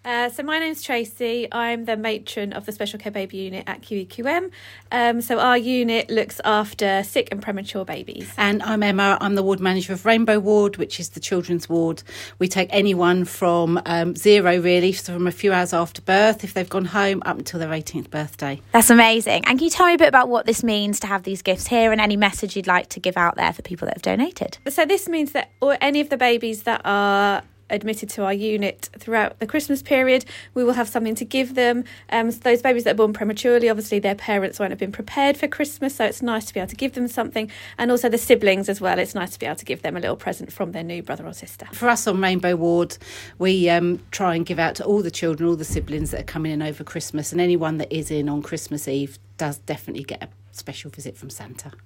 So my name's Tracy. I'm the matron of the Special Care Baby Unit at QEQM. So our unit looks after sick and premature babies. And I'm Emma. I'm the ward manager of Rainbow Ward, which is the children's ward. We take anyone from zero, really, so from a few hours after birth, if they've gone home, up until their 18th birthday. That's amazing. And can you tell me a bit about what this means to have these gifts here and any message you'd like to give out there for people that have donated? So this means that any of the babies that are admitted to our unit throughout the Christmas period, we will have something to give them. So those babies that are born prematurely, obviously their parents won't have been prepared for Christmas, so it's nice to be able to give them something. And also the siblings as well, it's nice to be able to give them a little present from their new brother or sister. For us on Rainbow Ward, we try and give out to all the children, all the siblings that are coming in over Christmas, and anyone that is in on Christmas Eve does definitely get a special visit from Santa.